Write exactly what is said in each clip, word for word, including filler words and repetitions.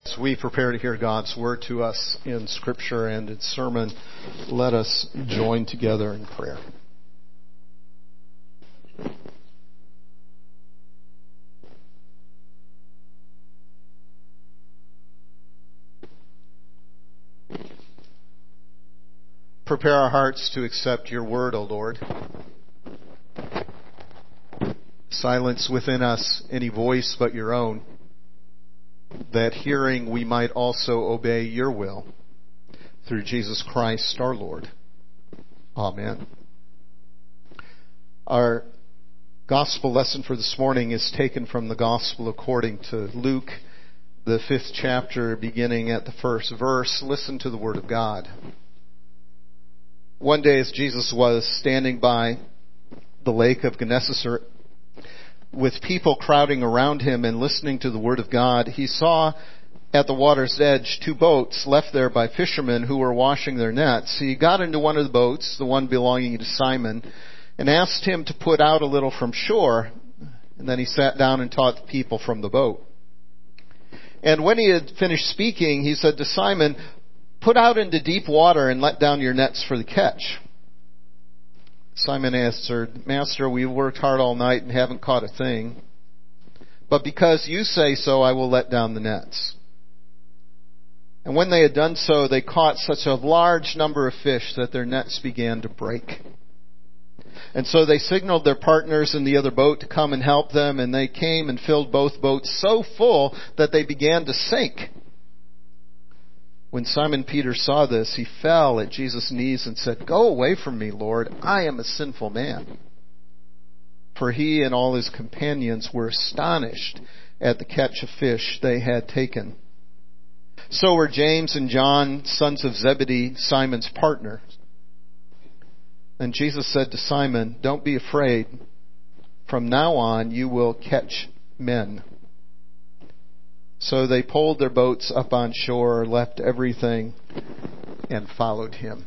As we prepare to hear God's word to us in Scripture and in sermon, let us join together in prayer. Prepare our hearts to accept your word, O Lord. Silence within us any voice but your own, that hearing we might also obey your will. Through Jesus Christ our Lord. Amen. Our gospel lesson for this morning is taken from the gospel according to Luke, the fifth chapter, beginning at the first verse. Listen to the word of God. One day as Jesus was standing by the lake of Gennesaret, with people crowding around him and listening to the word of God, he saw at the water's edge two boats left there by fishermen who were washing their nets. He got into one of the boats, the one belonging to Simon, and asked him to put out a little from shore. And then he sat down and taught the people from the boat. And when he had finished speaking, he said to Simon, "Put out into deep water and let down your nets for the catch." Simon answered, "Master, we worked hard all night and haven't caught a thing. But because you say so, I will let down the nets." And when they had done so, they caught such a large number of fish that their nets began to break. And so they signaled their partners in the other boat to come and help them, and they came and filled both boats so full that they began to sink. When Simon Peter saw this, he fell at Jesus' knees and said, "Go away from me, Lord, I am a sinful man." For he and all his companions were astonished at the catch of fish they had taken. So were James and John, sons of Zebedee, Simon's partners. And Jesus said to Simon, "Don't be afraid. From now on you will catch men." So they pulled their boats up on shore, left everything, and followed him.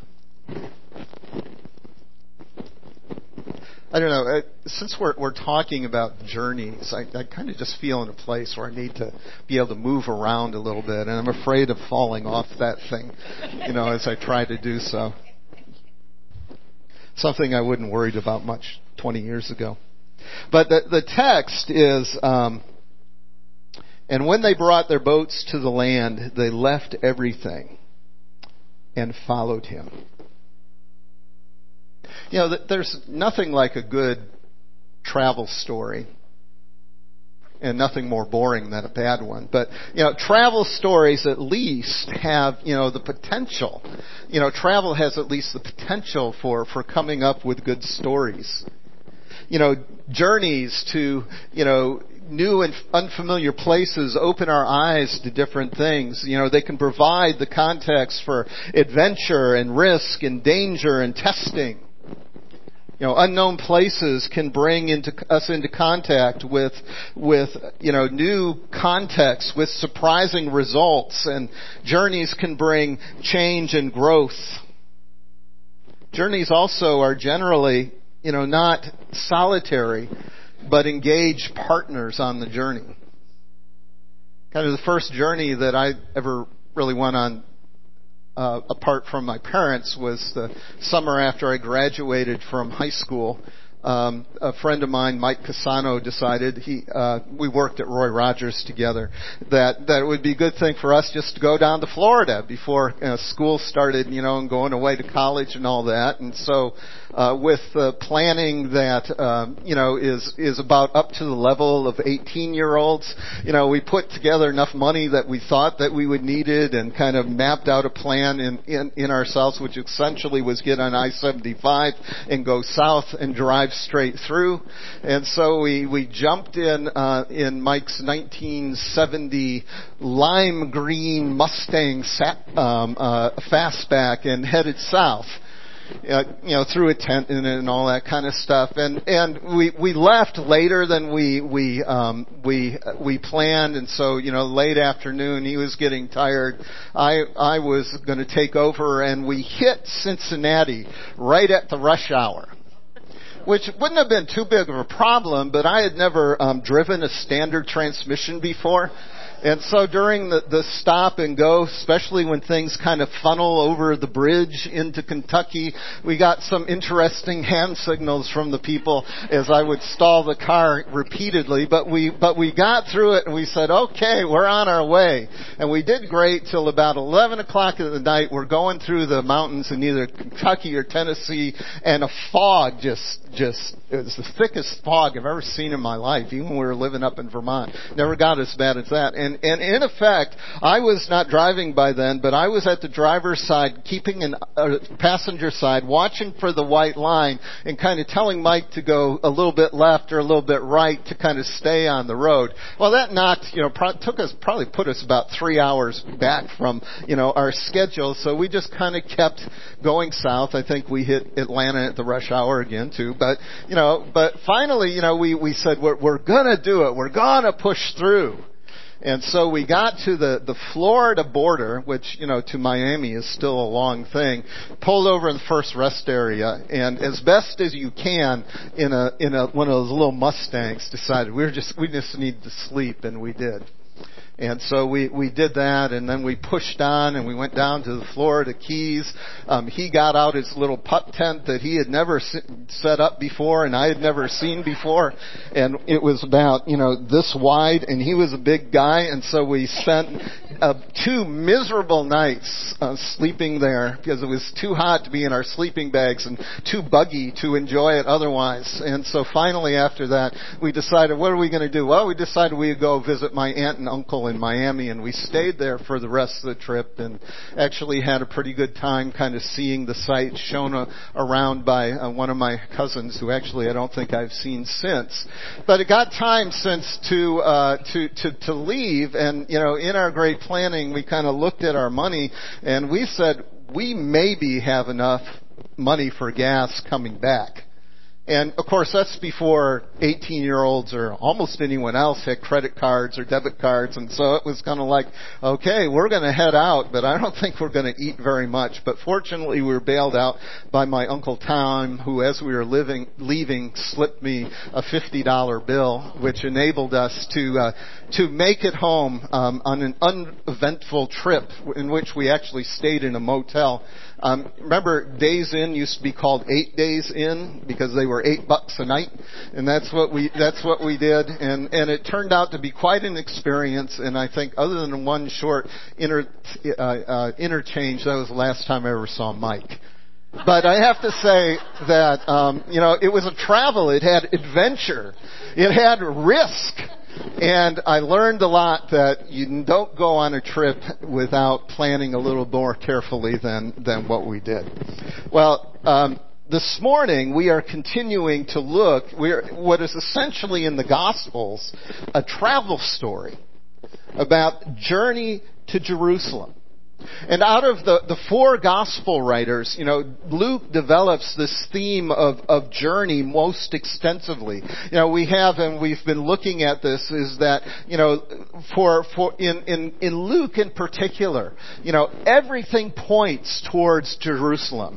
I don't know, since we're we're talking about journeys, I, I kind of just feel in a place where I need to be able to move around a little bit, and I'm afraid of falling off that thing, you know, as I try to do so. Something I wouldn't worried about much twenty years ago. But the, the text is... Um, And when they brought their boats to the land, they left everything and followed him. You know, there's nothing like a good travel story, and nothing more boring than a bad one. But, you know, travel stories at least have, you know, the potential. You know, travel has at least the potential for, for coming up with good stories. You know, journeys to, you know, new and unfamiliar places open our eyes to different things. You know, they can provide the context for adventure and risk and danger and testing. You know, unknown places can bring into us into contact with, with, you know, new contexts, with surprising results, and journeys can bring change and growth. Journeys also are generally, you know, not solitary, but engage partners on the journey. Kind of the first journey that I ever really went on uh, apart from my parents was the summer after I graduated from high school. Um, a friend of mine, Mike Casano, decided he uh, we worked at Roy Rogers together that that it would be a good thing for us just to go down to Florida before you know, school started, you know, and going away to college and all that. And so, uh, with uh, planning that um, you know is is about up to the level of eighteen-year-olds, you know, we put together enough money that we thought that we would need it, and kind of mapped out a plan in in, in ourselves, which essentially was get on I seventy-five and go south and drive straight through. And so we we jumped in uh in Mike's nineteen seventy lime green Mustang sat, um uh fastback and headed south. Uh, you know, through a tent and, and all that kind of stuff, and and we we left later than we we um we we planned, and so you know, late afternoon, he was getting tired. I I was going to take over, and we hit Cincinnati right at the rush hour, which wouldn't have been too big of a problem, but I had never um, driven a standard transmission before. And so during the, the stop and go, especially when things kind of funnel over the bridge into Kentucky, we got some interesting hand signals from the people as I would stall the car repeatedly. But we, but we got through it and we said, okay, we're on our way. And we did great till about eleven o'clock at the night. We're going through the mountains in either Kentucky or Tennessee, and a fog just, just, it was the thickest fog I've ever seen in my life, even when we were living up in Vermont. Never got as bad as that. And And in effect, I was not driving by then, but I was at the driver's side, keeping an uh, passenger side, watching for the white line and kind of telling Mike to go a little bit left or a little bit right to kind of stay on the road. Well, that knocked, you know, pro- took us, probably put us about three hours back from, you know, our schedule. So we just kind of kept going south. I think we hit Atlanta at the rush hour again too. But, you know, but finally, you know, we, we said, we're, we're gonna do it. We're gonna push through. And so we got to the, the Florida border, which, you know, to Miami is still a long thing, pulled over in the first rest area, and as best as you can in a, in a, one of those little Mustangs, decided we were just, we just need to sleep, and we did. And so we, we did that, and then we pushed on, and we went down to the Florida Keys. Um, he got out his little putt tent that he had never set up before, and I had never seen before. And it was about, you know, this wide, and he was a big guy, and so we spent uh, two miserable nights uh, sleeping there because it was too hot to be in our sleeping bags and too buggy to enjoy it otherwise. And so finally after that, we decided, what are we going to do? Well, we decided we would go visit my aunt and uncle in Miami, and we stayed there for the rest of the trip and actually had a pretty good time kind of seeing the sights shown uh, around by uh, one of my cousins who actually I don't think I've seen since. But it got time since to, uh, to, to, to leave, and, you know, in our great planning, we kind of looked at our money and we said, we maybe have enough money for gas coming back. And of course, that's before eighteen-year-olds or almost anyone else had credit cards or debit cards, and so it was kind of like, okay, we're going to head out, but I don't think we're going to eat very much. But fortunately, we were bailed out by my Uncle Tom, who, as we were living, leaving, slipped me a fifty dollar bill, which enabled us to uh, to make it home um, on an uneventful trip in which we actually stayed in a motel. Um, remember, Days Inn used to be called Eight Days Inn because they were eight bucks a night, and that's what we that's what we did, and and it turned out to be quite an experience. And I think, other than one short inter, uh, uh, interchange, that was the last time I ever saw Mike. But I have to say that um, you know, it was a travel. It had adventure. It had risk. And I learned a lot that you don't go on a trip without planning a little more carefully than, than what we did. Well, um, this morning we are continuing to look, we're, what is essentially in the Gospels, a travel story about journey to Jerusalem. And out of the, the four gospel writers, you know, Luke develops this theme of, of journey most extensively. You know, we have, and we've been looking at this, is that, you know, for, for, in, in, in Luke in particular, you know, everything points towards Jerusalem.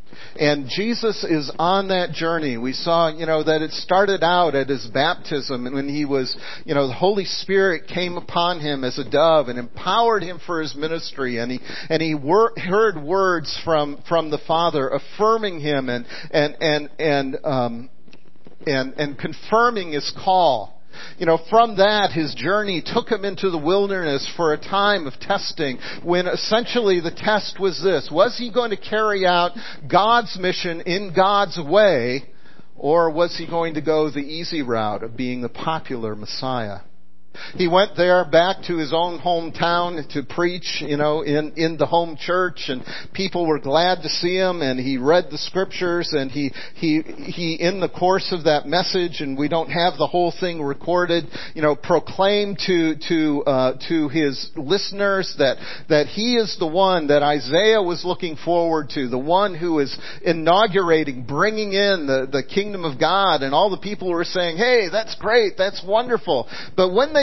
And Jesus is on that journey. We saw, you know, that it started out at his baptism, and when he was, you know, the Holy Spirit came upon him as a dove and empowered him for his ministry, and he and he wor- heard words from from the Father affirming him and and and and um and and confirming his call. You know, from that, his journey took him into the wilderness for a time of testing, when essentially the test was this: was he going to carry out God's mission in God's way, or was he going to go the easy route of being the popular Messiah? He went there back to his own hometown to preach, you know, in, in the home church, and people were glad to see him, and he read the scriptures, and he, he, he, in the course of that message, and we don't have the whole thing recorded, you know, proclaimed to, to, uh, to his listeners that, that he is the one that Isaiah was looking forward to, the one who is inaugurating, bringing in the, the kingdom of God, and all the people were saying, hey, that's great, that's wonderful. But when they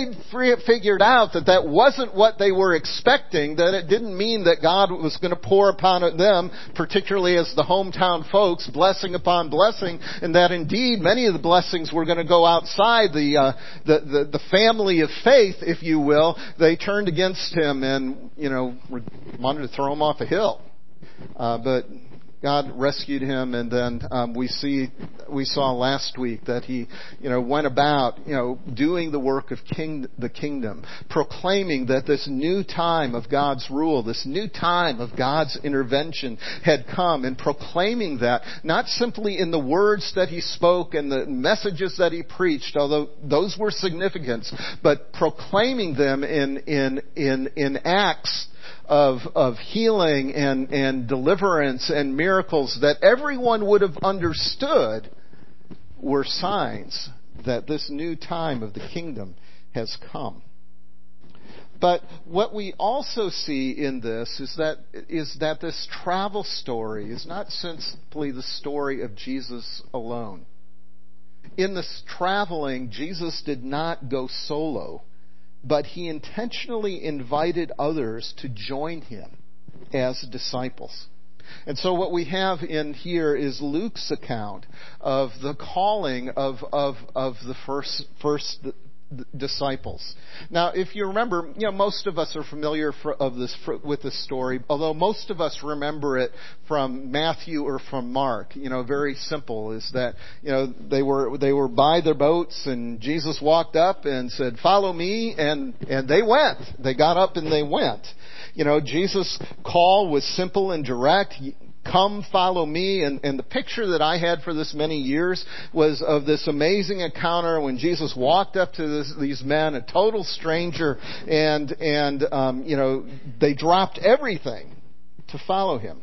they figured out that that wasn't what they were expecting, that it didn't mean that God was going to pour upon them, particularly as the hometown folks, blessing upon blessing, and that indeed many of the blessings were going to go outside the, uh, the, the, the family of faith, if you will, they turned against him and, you know, wanted to throw him off a hill. Uh, but God rescued him, and then um, we see we saw last week that he, you know, went about, you know, doing the work of king, the kingdom, proclaiming that this new time of God's rule, this new time of God's intervention had come, and proclaiming that not simply in the words that he spoke and the messages that he preached, although those were significant, but proclaiming them in in in in acts of of healing and, and deliverance and miracles that everyone would have understood were signs that this new time of the kingdom has come. But what we also see in this is that is that this travel story is not simply the story of Jesus alone. In this traveling, Jesus did not go solo, but he intentionally invited others to join him as disciples. And so what we have in here is Luke's account of the calling of of of the first first disciples. Now, if you remember, you know, most of us are familiar for, of this for, with this story, although most of us remember it from Matthew or from Mark. You know, very simple is that, you know, they were they were by their boats, and Jesus walked up and said, "Follow me," and and they went. They got up and they went. You know, Jesus' call was simple and direct. Come, follow me. And, and the picture that I had for this many years was of this amazing encounter when Jesus walked up to this, these men, a total stranger, and, and um, you know, they dropped everything to follow him.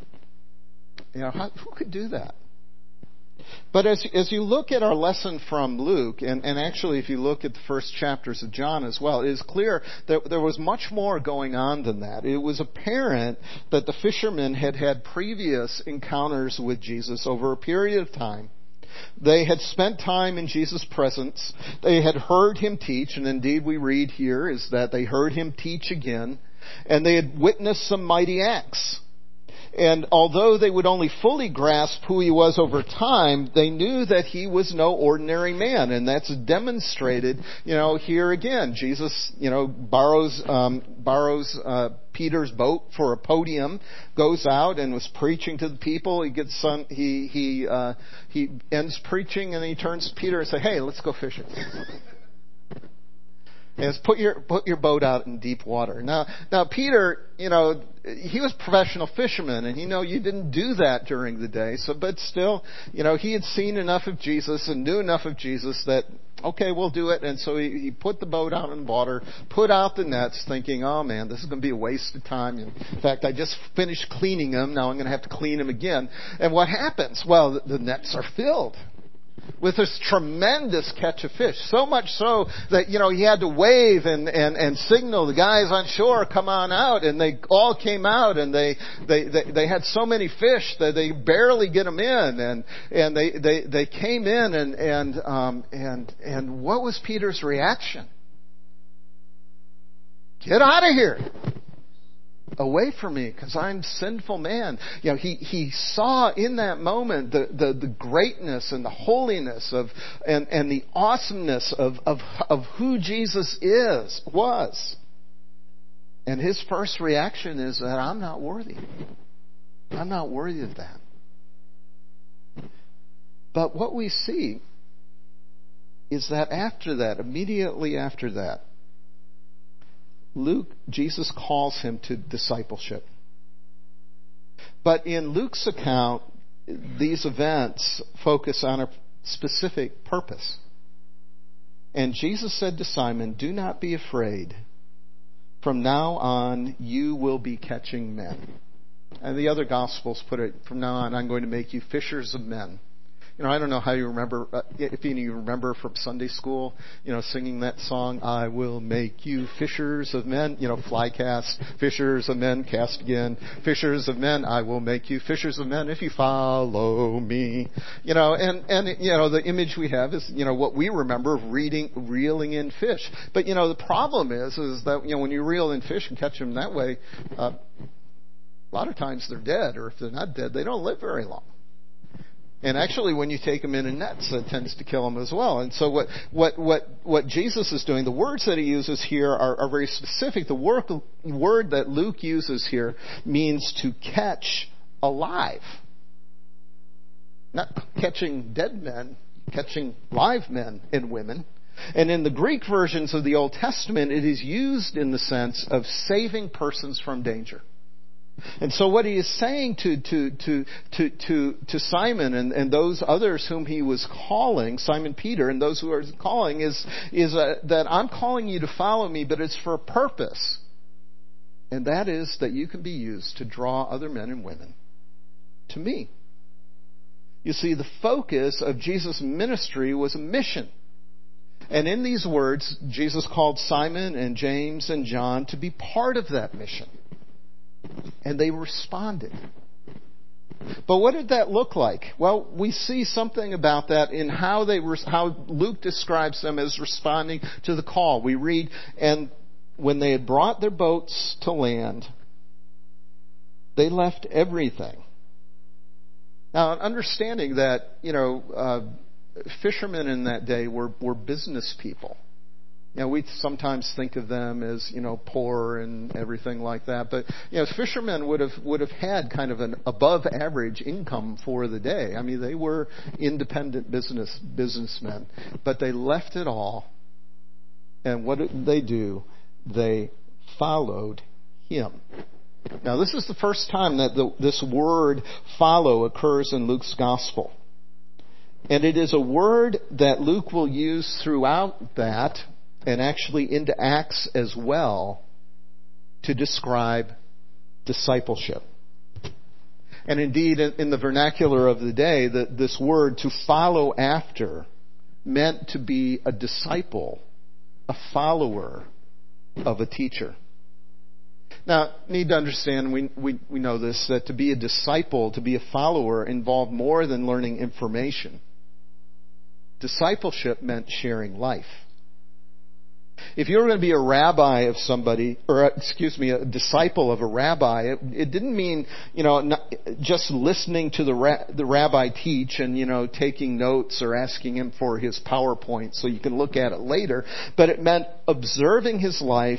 You know, how, who could do that? But as, as you look at our lesson from Luke, and, and actually if you look at the first chapters of John as well, it is clear that there was much more going on than that. It was apparent that the fishermen had had previous encounters with Jesus over a period of time. They had spent time in Jesus' presence. They had heard him teach, and indeed we read here is that they heard him teach again, and they had witnessed some mighty acts. And although they would only fully grasp who he was over time, they knew that he was no ordinary man. And that's demonstrated, you know, here again. Jesus, you know, borrows, um, borrows, uh, Peter's boat for a podium, goes out and was preaching to the people. He gets some, he, he, uh, he ends preaching and he turns to Peter and says, "Hey, let's go fishing." And it's put your put your boat out in deep water. Now, now Peter, you know, he was a professional fisherman, and you know you didn't do that during the day. So, but still, you know, he had seen enough of Jesus and knew enough of Jesus that okay, we'll do it. And so he, he put the boat out in the water, put out the nets, thinking, oh man, this is going to be a waste of time. In fact, I just finished cleaning them. Now I'm going to have to clean them again. And what happens? Well, the, the nets are filled with this tremendous catch of fish. So much so that, you know, he had to wave and, and, and signal the guys on shore, come on out. And they all came out, and they, they, they, they had so many fish that they barely get them in. And, and they, they, they came in and, and, um, and, and what was Peter's reaction? Get out of here. Away from me, because I'm a sinful man. You know, he, he saw in that moment the, the, the greatness and the holiness of and, and the awesomeness of, of of who Jesus is was. And his first reaction is that I'm not worthy. I'm not worthy of that. But what we see is that after that, immediately after that, Luke, Jesus calls him to discipleship. But in Luke's account, these events focus on a specific purpose. And Jesus said to Simon, "Do not be afraid. From now on, you will be catching men." And the other Gospels put it, from now on, I'm going to make you fishers of men. You know, I don't know how you remember, uh, if any of you remember from Sunday school, you know, singing that song, I will make you fishers of men, you know, fly cast, fishers of men, cast again, fishers of men, I will make you fishers of men if you follow me. You know, and, and, you know, the image we have is, you know, what we remember of reading, reeling in fish. But, you know, the problem is, is that, you know, when you reel in fish and catch them that way, uh, a lot of times they're dead, or if they're not dead, they don't live very long. And actually, when you take them in a nets, it tends to kill them as well. And so what, what, what, what Jesus is doing, the words that he uses here are, are very specific. The word, word that Luke uses here means to catch alive. Not catching dead men, catching live men and women. And in the Greek versions of the Old Testament, it is used in the sense of saving persons from danger. And so what he is saying to to to to to, to Simon and, and those others whom he was calling, Simon Peter and those who are calling, is is uh, that I'm calling you to follow me, but it's for a purpose. And that is that you can be used to draw other men and women to me. You see, the focus of Jesus' ministry was a mission. And in these words, Jesus called Simon and James and John to be part of that mission. And they responded. But what did that look like? Well, we see something about that in how they were, how Luke describes them as responding to the call. We read, and when they had brought their boats to land, they left everything. Now, understanding that, you know, uh, fishermen in that day were, were business people. You know, we sometimes think of them as, you know, poor and everything like that. But, you know, fishermen would have, would have had kind of an above average income for the day. I mean, they were independent business, businessmen. But they left it all. And what did they do? They followed him. Now, this is the first time that the, this word follow occurs in Luke's gospel. And it is a word that Luke will use throughout that, and actually into Acts as well, to describe discipleship. And indeed, in the vernacular of the day, the, this word, to follow after, meant to be a disciple, a follower of a teacher. Now, need to understand, we, we, we know this, that to be a disciple, to be a follower, involved more than learning information. Discipleship meant sharing life. If you were going to be a rabbi of somebody, or excuse me, a disciple of a rabbi, it, it didn't mean, you know, not, just listening to the ra- the rabbi teach and, you know, taking notes or asking him for his PowerPoint so you can look at it later. But it meant observing his life,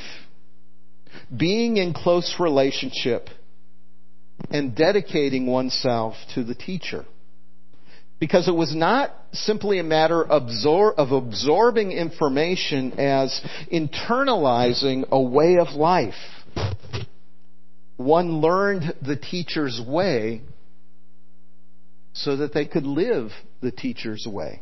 being in close relationship, and dedicating oneself to the teacher. Because it was not simply a matter of absorbing information as internalizing a way of life. One learned the teacher's way so that they could live the teacher's way.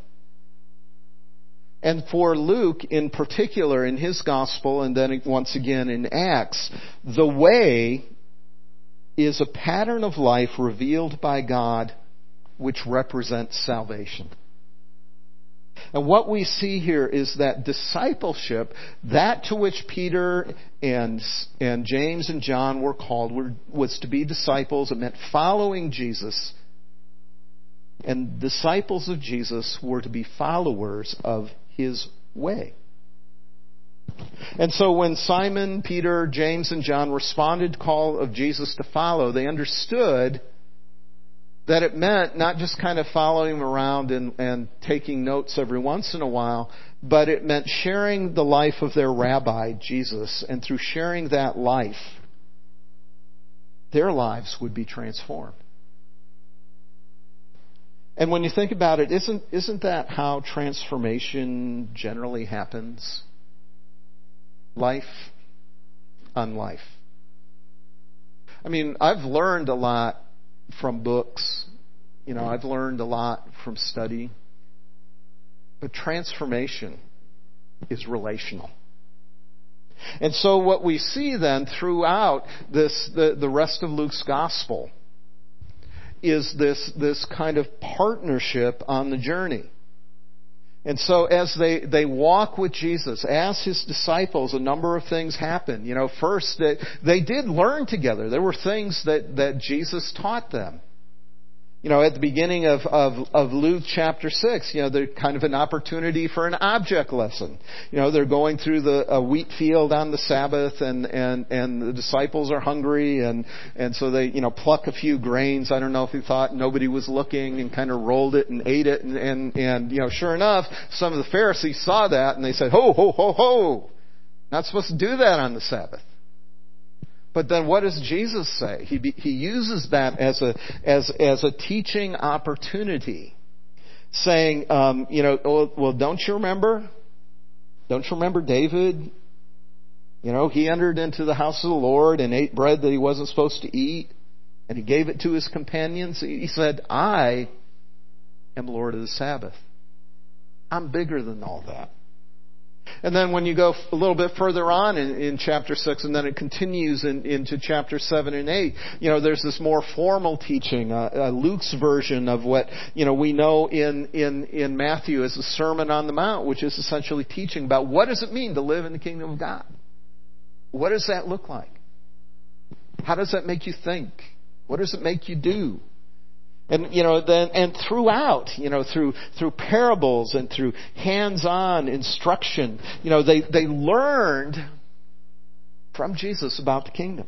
And for Luke in particular, in his gospel, and then once again in Acts, the way is a pattern of life revealed by God which represents salvation. And what we see here is that discipleship, that to which Peter and, and James and John were called, were, was to be disciples. It meant following Jesus. And disciples of Jesus were to be followers of his way. And so when Simon, Peter, James, and John responded to the call of Jesus to follow, they understood that it meant not just kind of following him around and, and taking notes every once in a while, but it meant sharing the life of their rabbi, Jesus. And through sharing that life, their lives would be transformed. And when you think about it, isn't, isn't that how transformation generally happens? Life on life. I mean, I've learned a lot from books. You know, I've learned a lot from study. But transformation is relational. And so what we see then throughout this, the, the rest of Luke's gospel, is this, this kind of partnership on the journey. And so as they, they walk with Jesus, as His disciples, a number of things happen. You know, first, they, they did learn together. There were things that, that Jesus taught them. You know, at the beginning of, of, of Luke chapter six, you know, they're kind of an opportunity for an object lesson. You know, they're going through the a wheat field on the Sabbath, and, and, and the disciples are hungry, and, and so they, you know, pluck a few grains. I don't know if he thought nobody was looking, and kind of rolled it and ate it, and, and, and you know, sure enough, some of the Pharisees saw that, and they said, ho, ho, ho, ho! Not supposed to do that on the Sabbath. But then what does Jesus say? He he uses that as a as as a teaching opportunity, saying, um, you know, well, well, don't you remember? Don't you remember David? You know, he entered into the house of the Lord and ate bread that he wasn't supposed to eat, and he gave it to his companions. He said, "I am Lord of the Sabbath. I'm bigger than all that." And then when you go a little bit further on in, in chapter six, and then it continues in, into chapter seven and eight, you know, there's this more formal teaching, uh, uh, Luke's version of what, you know, we know in, in, in Matthew as the Sermon on the Mount, which is essentially teaching about what does it mean to live in the kingdom of God? What does that look like? How does that make you think? What does it make you do? And, you know, then, and throughout, you know, through, through parables and through hands-on instruction, you know, they, they learned from Jesus about the kingdom.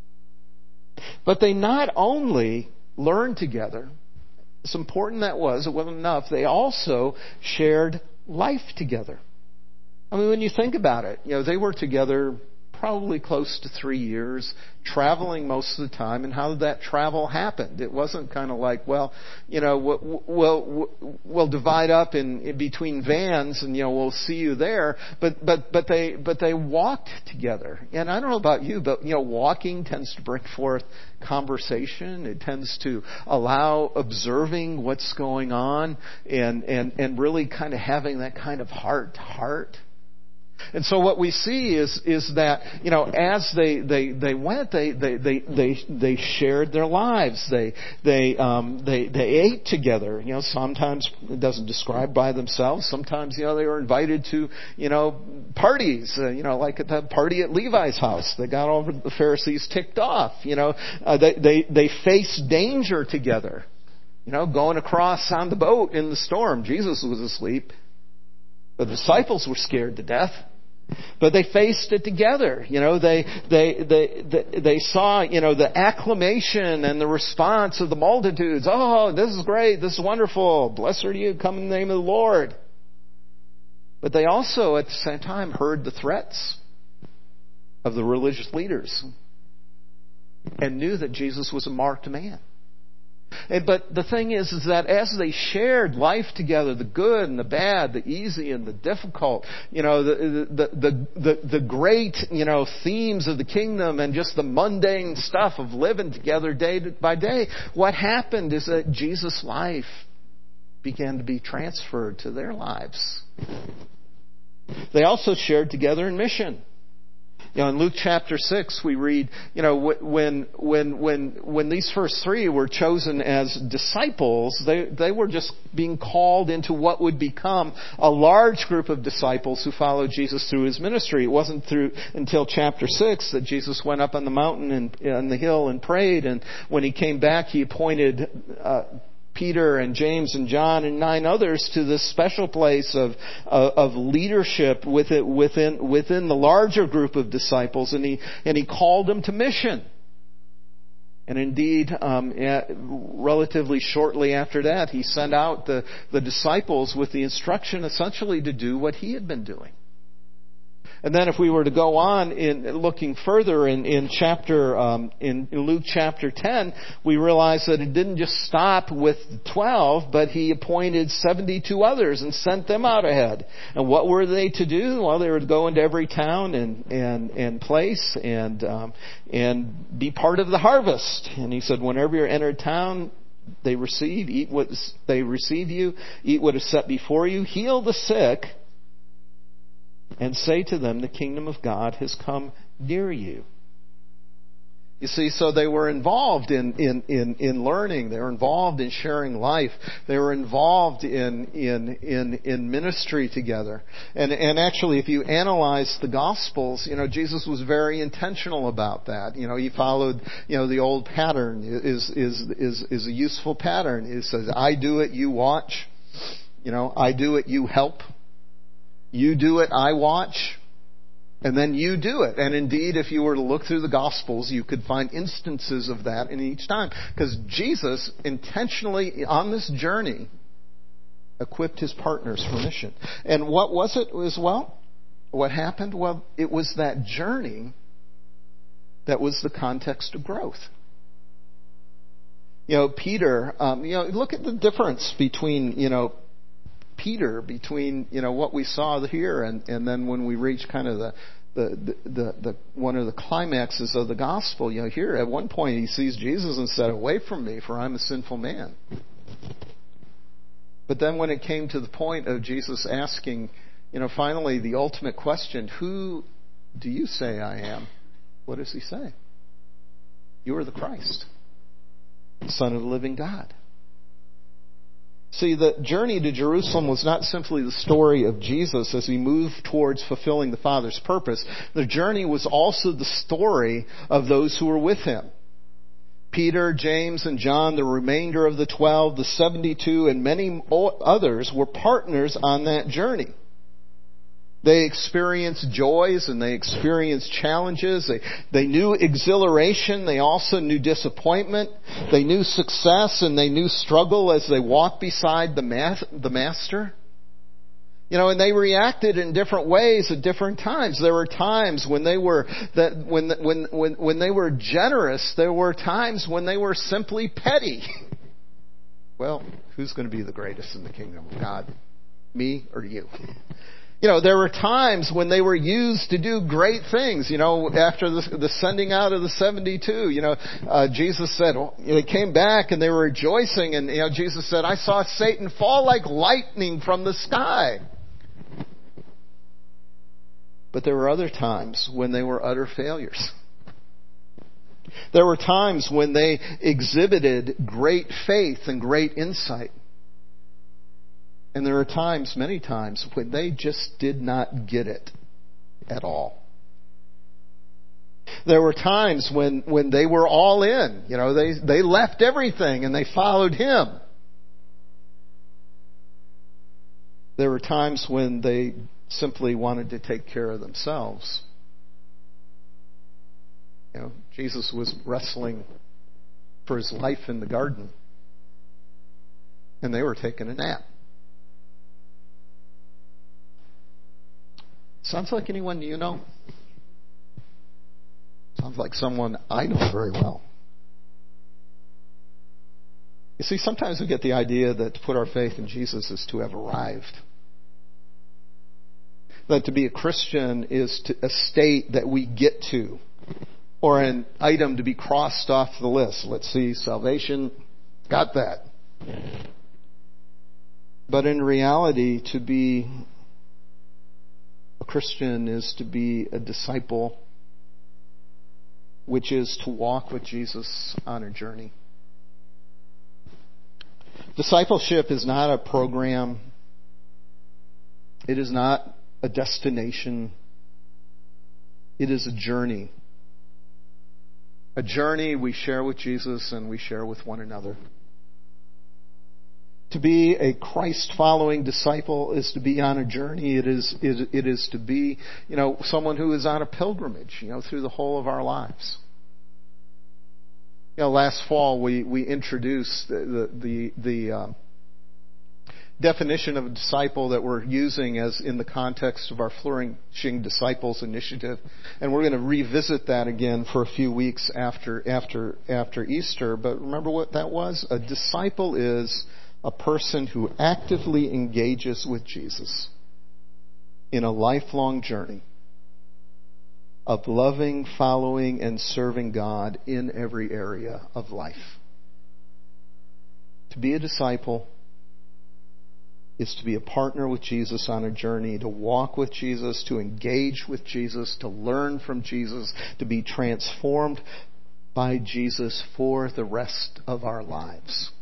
But they not only learned together, as important that was, it wasn't enough, they also shared life together. I mean, when you think about it, you know, they were together probably close to three years, traveling most of the time. And how did that travel happen? It wasn't kind of like, well, you know, we'll, we'll divide up in, in between vans, and, you know, we'll see you there. But but but they but they walked together. And I don't know about you, but, you know, walking tends to bring forth conversation. It tends to allow observing what's going on, and and and really kind of having that kind of heart to heart. And so what we see is is that, you know, as they, they, they went, they, they, they, they, they shared their lives. They they um they, they ate together. You know, sometimes it doesn't describe by themselves. Sometimes, you know, they were invited to, you know, parties. Uh, you know, like at the party at Levi's house, they got all the Pharisees ticked off. You know, uh, they they they faced danger together. You know, going across on the boat in the storm. Jesus was asleep. The disciples were scared to death. But they faced it together. You know, they, they, they, they, they saw, you know, the acclamation and the response of the multitudes. Oh, this is great. This is wonderful. Blessed are you. Come in the name of the Lord. But they also, at the same time, heard the threats of the religious leaders and knew that Jesus was a marked man. And, but the thing is, is that as they shared life together, the good and the bad, the easy and the difficult, you know, the the the the, the great, you know, themes of the kingdom and just the mundane stuff of living together day by day, what happened is that Jesus' life began to be transferred to their lives. They also shared together in mission. You know, in Luke chapter six, we read, you know, when when when when these first three were chosen as disciples, they they were just being called into what would become a large group of disciples who followed Jesus through his ministry. It wasn't through until chapter six that Jesus went up on the mountain and on the hill and prayed, and when he came back, he appointed Uh, Peter and James and John and nine others to this special place of of, of leadership within within within the larger group of disciples, and he and he called them to mission. And indeed, um, at, relatively shortly after that, he sent out the the disciples with the instruction essentially to do what he had been doing. And then if we were to go on in looking further in, in chapter, um, in Luke chapter ten, we realize that it didn't just stop with twelve, but he appointed seventy-two others and sent them out ahead. And what were they to do? Well, they were to go into every town and, and, and place and, um, and be part of the harvest. And he said, whenever you enter town, they receive, eat what they receive you, eat what is set before you, heal the sick, and say to them, the kingdom of God has come near you. You see, so they were involved in, in, in, in learning. They were involved in sharing life. They were involved in, in, in, in ministry together. And, and actually, if you analyze the Gospels, you know, Jesus was very intentional about that. You know, he followed, you know, the old pattern is, is, is, is a useful pattern. It says, I do it, you watch. You know, I do it, you help. You do it, I watch. And then you do it. And indeed, if you were to look through the Gospels, you could find instances of that in each time. Because Jesus intentionally, on this journey, equipped his partners for mission. And what was it as well? What happened? Well, it was that journey that was the context of growth. You know, Peter, um, you know, look at the difference between, you know, Peter, between, you know, what we saw here and, and then when we reach kind of the, the, the, the, one of the climaxes of the gospel. You know, here at one point he sees Jesus and said, away from me, for I'm a sinful man. But then when it came to the point of Jesus asking, you know, finally the ultimate question, who do you say I am? What does he say? You are the Christ, Son of the living God. See, the journey to Jerusalem was not simply the story of Jesus as he moved towards fulfilling the Father's purpose. The journey was also the story of those who were with him. Peter, James, and John, the remainder of the twelve, the seventy-two, and many others were partners on that journey. They experienced joys and they experienced challenges. They, they knew exhilaration. They also knew disappointment. They knew success and they knew struggle as they walked beside the, ma- the Master. You know, and they reacted in different ways at different times. There were times when they were that when when when when they were generous. There were times when they were simply petty. Well, who's going to be the greatest in the kingdom of God? Me or you? You know, there were times when they were used to do great things. You know, after the, the sending out of the seventy-two, you know, uh, Jesus said, well, they came back and they were rejoicing. And, you know, Jesus said, I saw Satan fall like lightning from the sky. But there were other times when they were utter failures. There were times when they exhibited great faith and great insight. And there are times, many times, when they just did not get it at all. There were times when, when they were all in. You know, they, they left everything and they followed him. There were times when they simply wanted to take care of themselves. You know, Jesus was wrestling for his life in the garden. And they were taking a nap. Sounds like anyone you know? Sounds like someone I know very well. You see, sometimes we get the idea that to put our faith in Jesus is to have arrived. That to be a Christian is to, a state that we get to, or an item to be crossed off the list. Let's see, salvation, got that. But in reality, to be a Christian is to be a disciple, which is to walk with Jesus on a journey. Discipleship is not a program. It is not a destination. It is a journey. A journey we share with Jesus and we share with one another. To be a Christ-following disciple is to be on a journey. It is, it, it is to be, you know, someone who is on a pilgrimage, you know, through the whole of our lives. You know, last fall we, we introduced the the, the um, definition of a disciple that we're using as in the context of our Flourishing Disciples initiative, and we're going to revisit that again for a few weeks after after after Easter. But remember what that was? A disciple is a person who actively engages with Jesus in a lifelong journey of loving, following, and serving God in every area of life. To be a disciple is to be a partner with Jesus on a journey, to walk with Jesus, to engage with Jesus, to learn from Jesus, to be transformed by Jesus for the rest of our lives.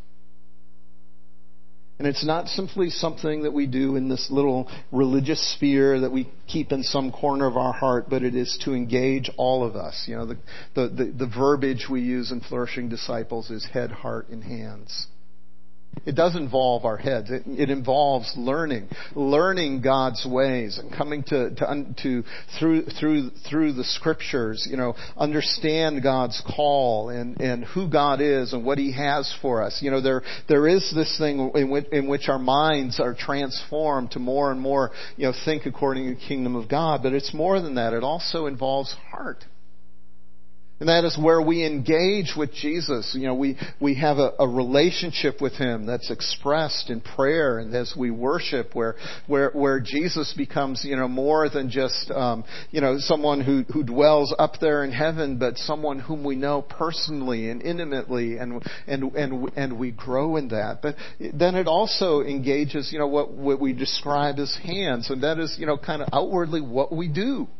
And it's not simply something that we do in this little religious sphere that we keep in some corner of our heart, but it is to engage all of us. You know, the, the, the, the verbiage we use in Flourishing Disciples is head, heart, and hands. It does involve our heads. It, it involves learning, learning God's ways, and coming to, to to through through through the Scriptures. You know, understand God's call and, and who God is and what He has for us. You know, there there is this thing in which, in which our minds are transformed to more and more, you know, think according to the kingdom of God. But it's more than that. It also involves heart. And that is where we engage with Jesus. You know, we, we have a, a relationship with Him that's expressed in prayer and as we worship, where, where, where Jesus becomes, you know, more than just, um, you know, someone who, who dwells up there in heaven, but someone whom we know personally and intimately, and, and, and, and we grow in that. But then it also engages, you know, what, what we describe as hands, and that is, you know, kind of outwardly what we do.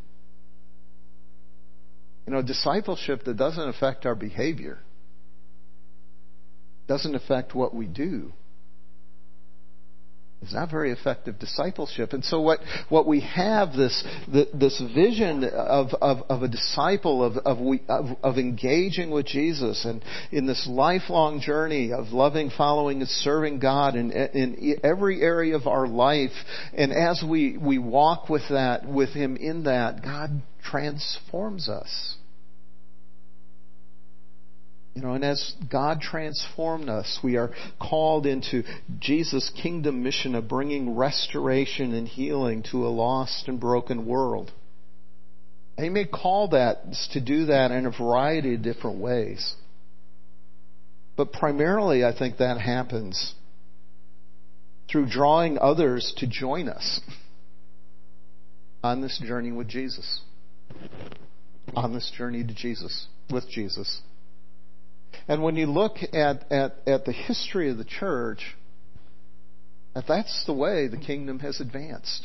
You know, discipleship that doesn't affect our behavior, doesn't affect what we do, is not very effective discipleship. And so what, what we have, this this vision of, of, of a disciple, of, of, we, of, of engaging with Jesus, and in this lifelong journey of loving, following, and serving God in, in every area of our life. And as we, we walk with that, with Him in that, God transforms us. You know, and as God transformed us, we are called into Jesus' kingdom mission of bringing restoration and healing to a lost and broken world. And He may call that to do that in a variety of different ways. But primarily, I think that happens through drawing others to join us on this journey with Jesus. On this journey to Jesus, with Jesus. And when you look at, at, at the history of the church, that's the way the kingdom has advanced.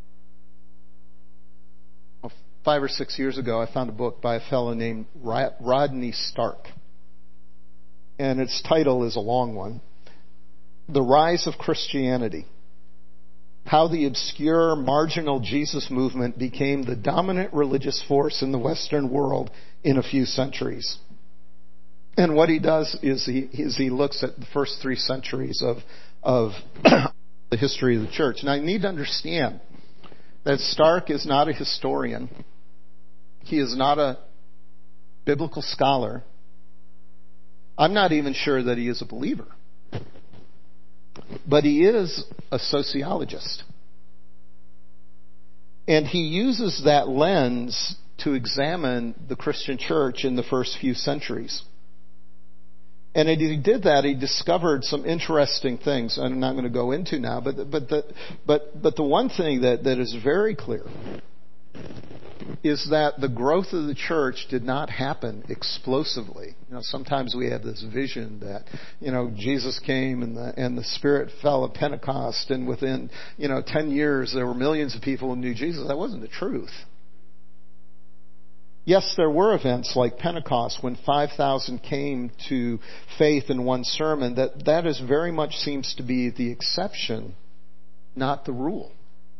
Five or six years ago, I found a book by a fellow named Rodney Stark. And its title is a long one. The Rise of Christianity. How the obscure, marginal Jesus movement became the dominant religious force in the Western world in a few centuries. And what he does is he, is he looks at the first three centuries of, of the history of the church. Now, you need to understand that Stark is not a historian. He is not a biblical scholar. I'm not even sure that he is a believer. But he is a sociologist. And he uses that lens to examine the Christian church in the first few centuries. And as he did that, he discovered some interesting things I'm not going to go into now. But but the, but but the one thing that, that is very clear is that the growth of the church did not happen explosively. You know, sometimes we have this vision that, you know, Jesus came and the and the Spirit fell at Pentecost, and within, you know, ten years there were millions of people who knew Jesus. That wasn't the truth. Yes, there were events like Pentecost when five thousand came to faith in one sermon. That that is very much seems to be the exception, not the rule.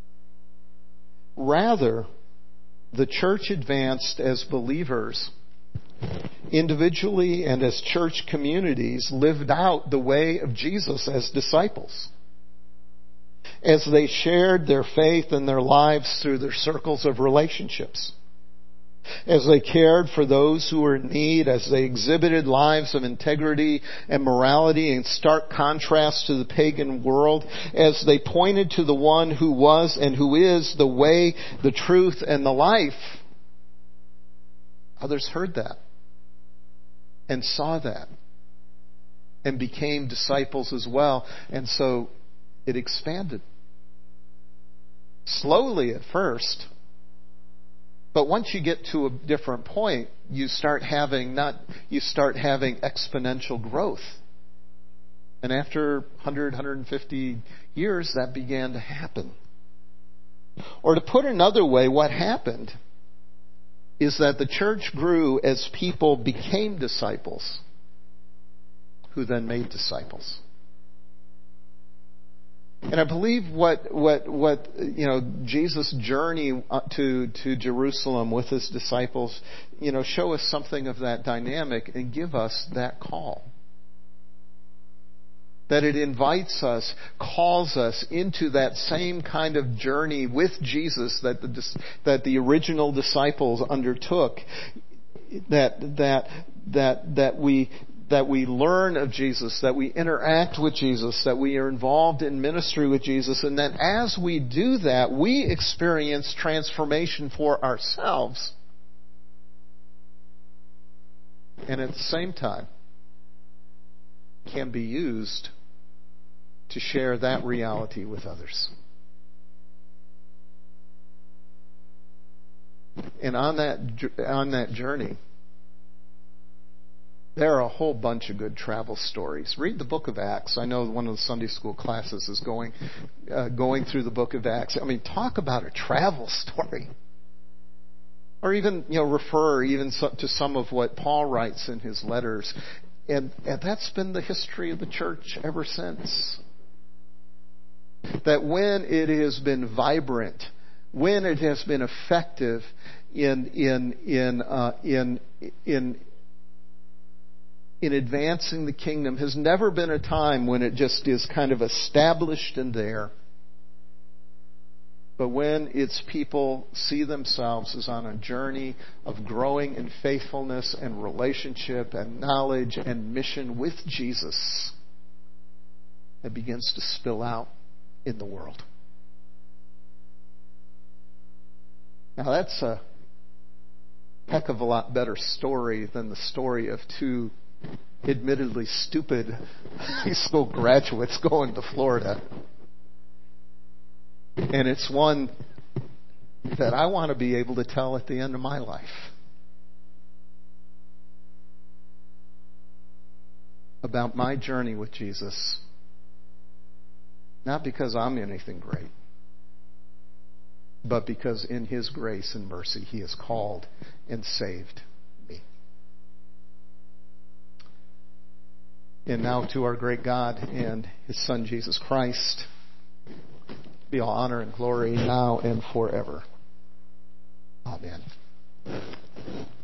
Rather, the church advanced as believers, individually and as church communities, lived out the way of Jesus as disciples. As they shared their faith and their lives through their circles of relationships. As they cared for those who were in need, as they exhibited lives of integrity and morality in stark contrast to the pagan world, as they pointed to the one who was and who is the way, the truth, and the life, others heard that and saw that and became disciples as well. And so it expanded. Slowly at first. But once you get to a different point, you start having not you start having exponential growth. And after one hundred, one hundred fifty years, that began to happen. Or to put another way, what happened is that the church grew as people became disciples, who then made disciples. And I believe what what what you know Jesus' journey to to Jerusalem with his disciples, you know, show us something of that dynamic and give us that call. That it invites us, calls us into that same kind of journey with Jesus that the that the original disciples undertook. That that that that we that we learn of Jesus, that we interact with Jesus, that we are involved in ministry with Jesus, and that as we do that, we experience transformation for ourselves. And at the same time, can be used to share that reality with others. And on that on that journey, there are a whole bunch of good travel stories. Read the book of Acts. I know one of the Sunday school classes is going uh, going through the book of Acts. I mean, talk about a travel story. Or even, you know, refer even to some of what Paul writes in his letters. And, and that's been the history of the church ever since. That when it has been vibrant, when it has been effective in in in uh, in in in advancing the kingdom, has never been a time when it just is kind of established and there. But when its people see themselves as on a journey of growing in faithfulness and relationship and knowledge and mission with Jesus, it begins to spill out in the world. Now that's a heck of a lot better story than the story of two admittedly stupid high school graduates going to Florida. And it's one that I want to be able to tell at the end of my life. About my journey with Jesus. Not because I'm anything great, but because in His grace and mercy He has called and saved me. And now to our great God and His Son Jesus Christ be all honor and glory now and forever. Amen.